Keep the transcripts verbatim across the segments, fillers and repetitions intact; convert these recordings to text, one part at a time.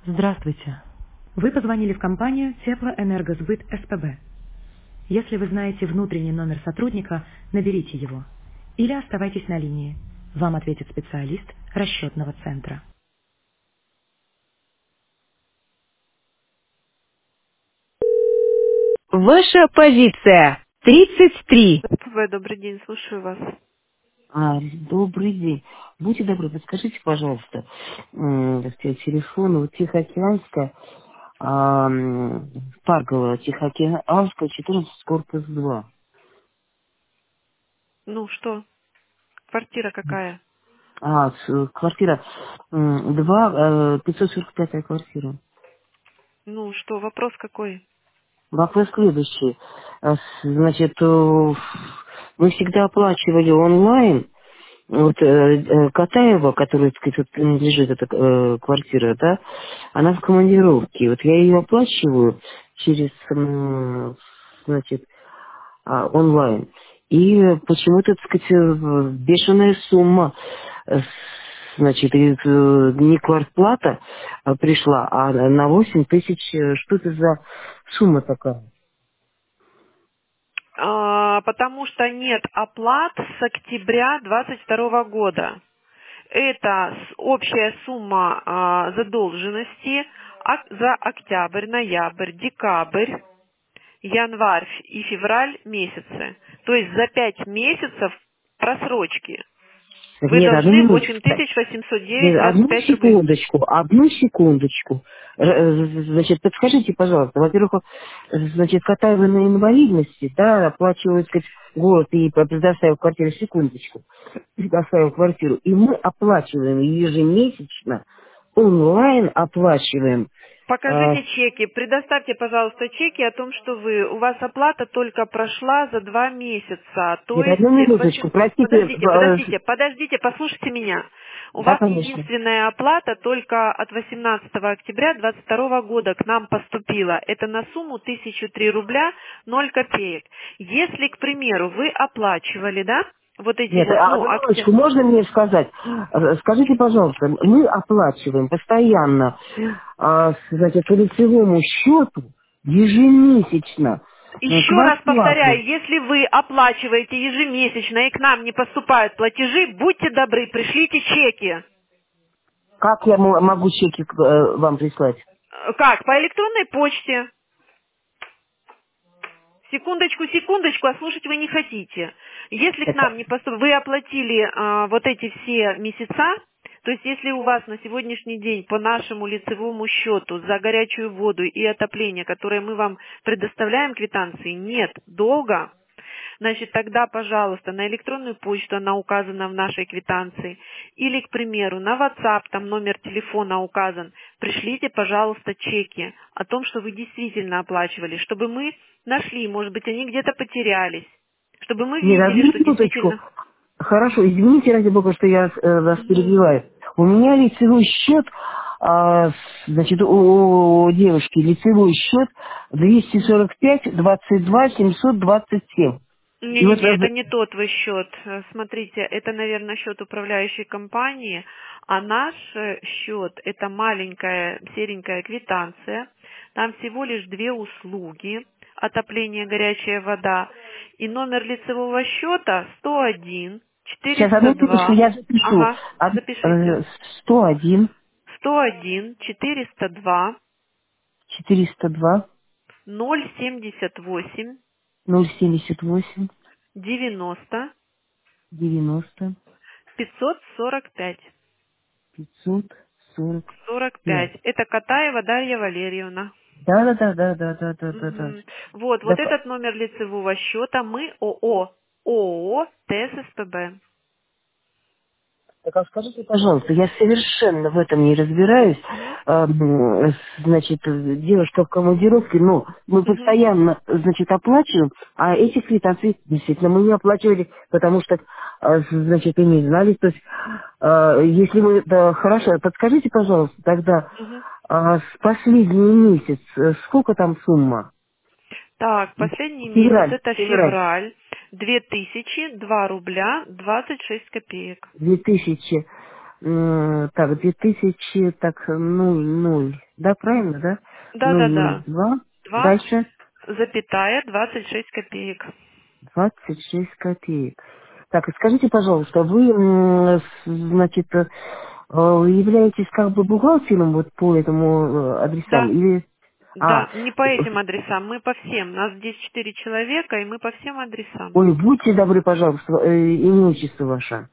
Здравствуйте. Вы позвонили в компанию Теплоэнергосбыт СПБ. Если вы знаете внутренний номер сотрудника, наберите его. Или оставайтесь на линии. Вам ответит специалист расчетного центра. Ваша позиция тридцать три. СПБ, добрый день, слушаю вас. А, добрый день. Будьте добры, подскажите, пожалуйста, м, так сказать, телефон вот Тихоокеанская, а, м, Парковая, Тихоокеанская, четырнадцать, корпус два. Ну что, квартира какая? А, с- квартира м, два, э, пятьсот сорок пятая квартира. Ну что, вопрос какой? Вопрос следующий. А, с- Значит, э, мы всегда оплачивали онлайн. Вот э, э, Катаева, которая, так сказать, вот принадлежит эта э, квартира, да, она в командировке. Вот я ее оплачиваю через, м, значит, а, онлайн. И почему-то, так сказать, э, бешеная сумма, э, с- значит, и, э, не квартплата а, пришла, а на восемь тысяч. э, Что это за сумма такая? А, потому что нет оплат с октября двадцать второго года. Это с- общая сумма а, задолженности ок- за октябрь, ноябрь, декабрь, январь и февраль месяцы. То есть за пять месяцев просрочки. Так Вы нет, одну должны восемь минуточку. тысяч восемьсот девять Нет, двадцать одну пять рублей. секундочку, одну секундочку. Э, э, Значит, подскажите, пожалуйста, во-первых, э, значит, Катаева на инвалидности, да, оплачивают, так сказать, год и предоставил квартиру, секундочку, предоставил квартиру, и мы оплачиваем ежемесячно, онлайн оплачиваем. А, Покажите чеки, предоставьте, пожалуйста, чеки о том, что вы, у вас оплата только прошла за два месяца, то нет, есть одну с минуточку, восем- простите, подождите, э, подождите, подождите, послушайте меня. У да, вас конечно. единственная оплата только от восемнадцатого октября двадцать второго года к нам поступила. Это на сумму тысяча три рубля ноль копеек. Если, к примеру, вы оплачивали, да, вот эти Нет, вот, а, ну, одну октябрь. минуточку, можно мне сказать? Э, Скажите, пожалуйста, мы оплачиваем постоянно, а, с- значит, по лицевому счету ежемесячно м, Еще раз квартплату. повторяю, если вы оплачиваете ежемесячно и к нам не поступают платежи, будьте добры, пришлите чеки. Как я мо- могу чеки э, вам прислать? Э, Как? По электронной почте. Секундочку, секундочку, а слушать вы не хотите. Если к Это, нам не поступает, вы оплатили а, вот эти все месяца, то есть если у вас на сегодняшний день по нашему лицевому счету за горячую воду и отопление, которое мы вам предоставляем квитанции, нет долга, значит, тогда, пожалуйста, на электронную почту, она указана в нашей квитанции, или, к примеру, на WhatsApp, там номер телефона указан, пришлите, пожалуйста, чеки о том, что вы действительно оплачивали, чтобы мы нашли, может быть, они где-то потерялись, чтобы мы нет, видели, одну что минуточку. действительно... Хорошо, извините, ради бога, что я э, вас Мгм. перебиваю. У меня лицевой счет, а, с- значит, у, у девушки лицевой счет двести сорок пять двадцать два семьсот двадцать семь. И вот Не-не-не, это э, не тот вы счет. Э, Смотрите, это, наверное, счет управляющей компании, а наш э, счет– это маленькая серенькая квитанция. Там всего лишь две услуги– отопление, горячая вода. И номер лицевого счета сто один сейчас одну четыреста минуточку два. я запишу. Ага, Од- запишите. э, сто один сто один четыреста два четыреста два ноль семьдесят восемь ноль семьдесят восемь девяносто девяносто пятьсот сорок пять. пятьсот сорок сорок пять. пять. Это Катаева Дарья Валерьевна. Да, да, да, да, да, да, да, да. Мгм. Вот, вот Да. этот номер лицевого счета мы ООО, ООО ТССПБ. Так, а скажите, пожалуйста, я совершенно в этом не разбираюсь. Мгм. А, м, значит, э, девушка в командировке, ну, мы Мгм. постоянно, значит, оплачиваем, а эти квитанции действительно мы не оплачивали, потому что, а, значит, и не знали. То есть, а, если мы, да, хорошо, подскажите, пожалуйста, тогда Мгм. а, с последний месяц, э, сколько там сумма? Так, последний месяц Февраль, это февраль. февраль. Две тысячи два рубля двадцать шесть копеек. Две тысячи, м, так, две тысячи, так, ноль, ноль. Да, правильно, да? Ноль ноль Да-да-да. два. Два Дальше запятая двадцать шесть копеек. двадцать шесть копеек. Так, и скажите, пожалуйста, вы, м, с- значит, э, э, являетесь как бы бухгалтером вот по этому э, адресам Да. или... А, Да, не по этим адресам, мы по всем. Нас здесь четыре человека, и мы по всем адресам. ой, будьте добры, пожалуйста, э, имя, отчество ваше.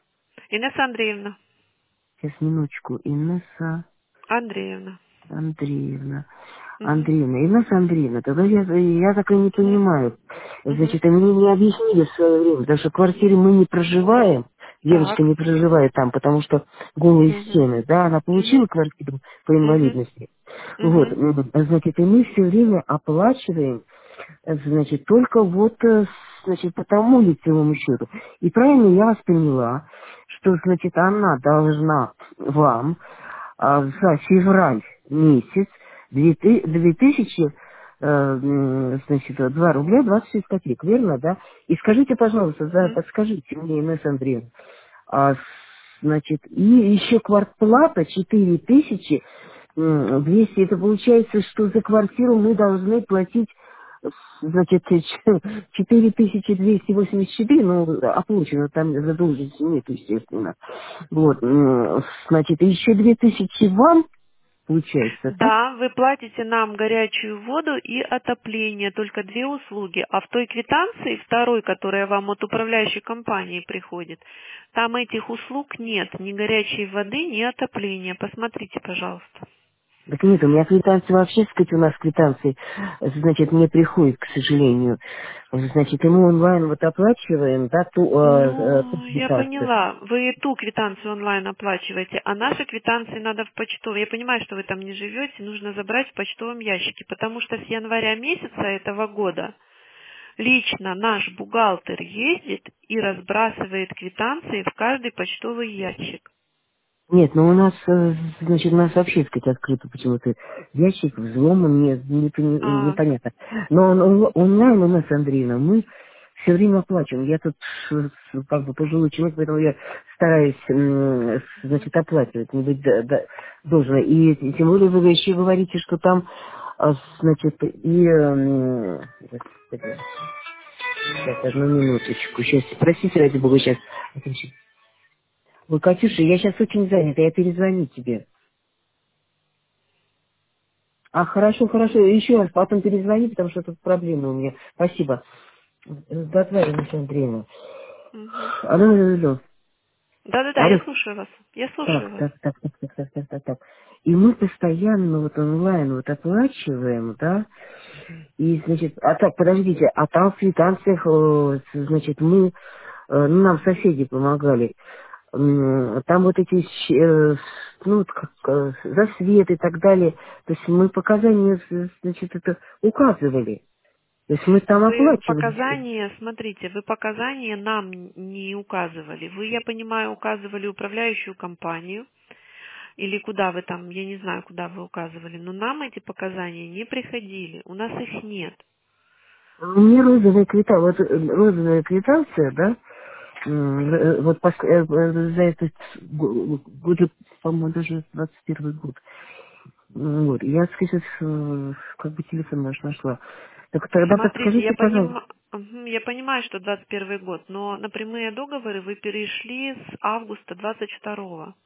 Инесса Андреевна. Сейчас, минуточку. Инесса Андреевна. Андреевна. Угу. Андреевна, Инесса Андреевна, тогда я, я так и не Угу. понимаю. Угу. Значит, мне не объяснили в свое время, потому что в квартире мы не проживаем, девочка Так. не проживает там, потому что голые Угу. стены, да, она Угу. получила квартиру по Угу. инвалидности. Вот, Угу. м, значит, и мы все время оплачиваем, э, значит, только вот, э, значит, по тому лицевому счету. И правильно я вас поняла, что, значит, она должна вам а, за февраль месяц две ты- две тысячи, э, м, значит, два рубля двадцать шесть копеек, верно, да? И скажите, пожалуйста, да, Угу. подскажите мне, Инесса Андреевна, а, с- значит, и еще квартплата четыре тысячи двести, это получается, что за квартиру мы должны платить, значит, четыре тысячи двести восемьдесят четыре, ну, оплачено, там задолженности нет, естественно. Вот, м, значит, еще две тысячи вам, получается, так? Да, вы платите нам горячую воду и отопление, только две услуги. А в той квитанции, второй, которая вам от управляющей компании приходит, там этих услуг нет, ни горячей воды, ни отопления. Посмотрите, пожалуйста. Так нет, у меня квитанции вообще, сказать, у нас квитанции, значит, не приходит, к сожалению. Значит, и мы онлайн вот оплачиваем, да, ту, э, э, ту Ну, я квитанцию. поняла. Вы ту квитанцию онлайн оплачиваете, а наши квитанции надо в почтовом. Я понимаю, что вы там не живете, нужно забрать в почтовом ящике, потому что с января месяца этого года лично наш бухгалтер ездит и разбрасывает квитанции в каждый почтовый ящик. Нет, ну у нас, э, значит, у нас вообще, так сказать, открыто почему-то ящик взломан, не, не, пони- А, непонятно. Но он- он- онлайн у нас, Андреевна, мы все время оплачиваем. Я тут э, с- как бы пожилой человек, поэтому я стараюсь, м, с- мгм. значит, оплачивать, не быть д- д- должна. И, и тем более вы еще говорите, что там, а, значит, и... м, господи, сейчас, одну минуточку, сейчас, простите, ради бога, сейчас. Ой, Катюша, я сейчас очень занята, я перезвоню тебе. А, хорошо, хорошо. Еще раз потом перезвони, потому что тут проблемы у меня. Спасибо. До свидания, Наталья Андреевна. Мгм. Алло, алло, алло. Да-да-да, я Алло. слушаю вас. Я слушаю Так, вас. так, так, так, так, так, так, так, так. И мы постоянно вот онлайн вот оплачиваем, да, и, значит, а так, подождите, а там в квитанциях, э, значит, мы, э, ну, нам соседи помогали, М, там вот эти, щ- э, ну, вот как, э, за свет и так далее, то есть мы показания, э, значит, это указывали. То есть мы там Вы оплачивали все. показания, смотрите, вы показания нам не указывали. Вы, я понимаю, указывали управляющую компанию или куда вы там, я не знаю, куда вы указывали, но нам эти показания не приходили, у нас их нет. У меня розовая квитанция, вот э, розовая квитанция, да, м, э, вот пос- э, э, за этот г- год, по-моему, даже двадцать первый год. М, Вот, я сейчас э, как бы телефон наш нашла. Так тогда Смотрите, я, подскажите, пожалуйста. понима- мгм, я понимаю, что двадцать первый год, но на прямые договоры вы перешли с августа двадцать второго.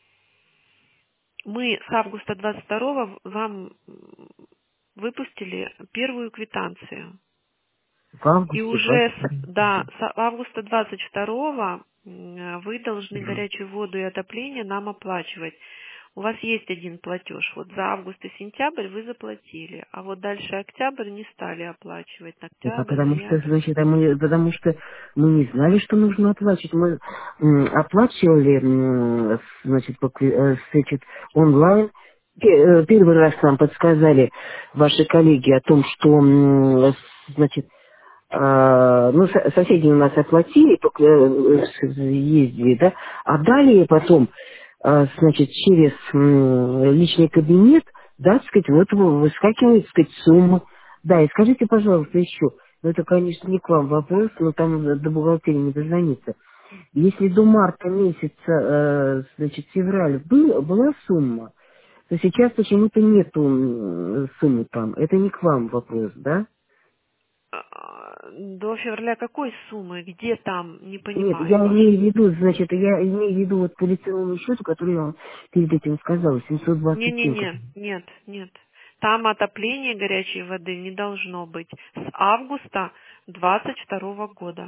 Мы с августа двадцать второго вам м, выпустили первую квитанцию. В И августе уже, двадцать с, второго да, с августа двадцать второго м, вы должны горячую воду и отопление нам оплачивать. У вас есть один платеж. Вот за август и сентябрь вы заплатили, а вот дальше октябрь не стали оплачивать. Да, Октябрь, потому что, ноябрь. значит, а мы, потому что мы не знали, что нужно оплачивать. Мы м, оплачивали, м, значит, по кви- э, значит, онлайн. Пе- э, Первый раз нам подсказали ваши коллеги о том, что, м, значит, а, ну, со- соседи у нас оплатили, только э, с- ездили, да, а далее потом, а, значит, через м, личный кабинет, да, так сказать, вот вы- выскакивает, так сказать, сумма. Да, и скажите, пожалуйста, еще, ну, это, конечно, не к вам вопрос, но там до бухгалтерии не дозвониться. Если до марта месяца, э, значит, февраль был, была сумма, то сейчас почему-то нету м, суммы там. Это не к вам вопрос, да? А, До февраля какой суммы? Где там? Не Нет, понимаю я вас. имею в виду, значит, я имею в виду вот по лицевому счету, который я вам перед этим сказала, семьсот двадцать семь. Не-не-не, нет, нет. Там отопления горячей воды не должно быть с августа двадцать второго года.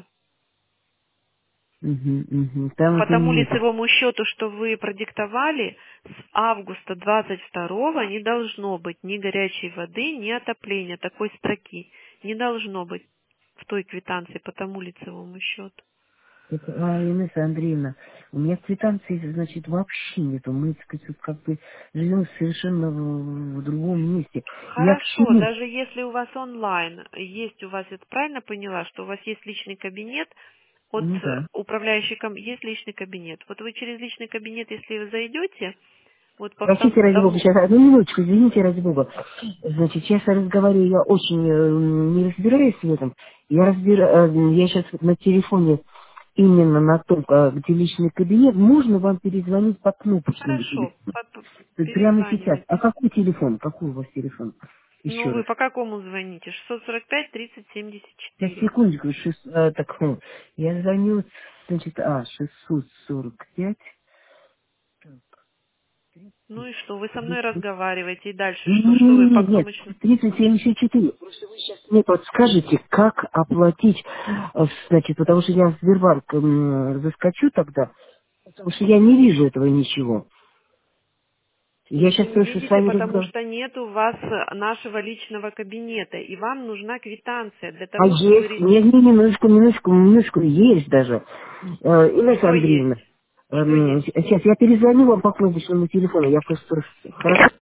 Угу, угу. Там По это тому нет. лицевому счету, что вы продиктовали, с августа двадцать второго не должно быть ни горячей воды, ни отопления. Такой строки не должно быть в той квитанции по тому лицевому счету. Это, а, Инесса Андреевна, у меня квитанции, значит, вообще нету. Мы, так сказать, вот как бы живем совершенно в, в другом месте. Я к Хорошо, чему? даже если у вас онлайн есть у вас, это правильно поняла, что у вас есть личный кабинет, от Ну э, да. управляющей ком- есть личный кабинет. Вот вы через личный кабинет, если вы зайдете, вот по Простите, втом- ради бога, тому, сейчас, одну минуточку, извините, ради бога. Значит, сейчас я разговариваю, я очень э, не разбираюсь в этом. Я разбираю, я сейчас на телефоне именно на том, а, где личный кабинет, можно вам перезвонить по кнопочному хорошо, телефону. по- по- То есть прямо сейчас. А перезванивайте. какой телефон? Какой у вас телефон? Ну, Еще раз. вы по какому звоните? шестьсот сорок пять тридцать семьдесят Сейчас, четыре. секундочку, шест- а, так, хм, я звоню, значит, а, шестьсот сорок пять. Ну и что, вы со мной разговариваете, и дальше что? Что вы по Нет, нет, кнопочному? тридцать семьдесят четыре. Просто вы сейчас мне подскажете, как оплатить, э, значит, потому что я в Сбербанк м, заскочу тогда, потому что я не вижу этого ничего. Я Вы сейчас не просто с видите, вами потому разговариваю. что нет у вас э, нашего личного кабинета, и вам нужна квитанция для А того, чтобы... есть, ре- нет, не, минуточку, минуточку, минуточку, есть даже. Э, Инесса Что есть? Андреевна, Что эм, есть? сейчас я перезвоню вам по кнопочному телефону, я просто хорошо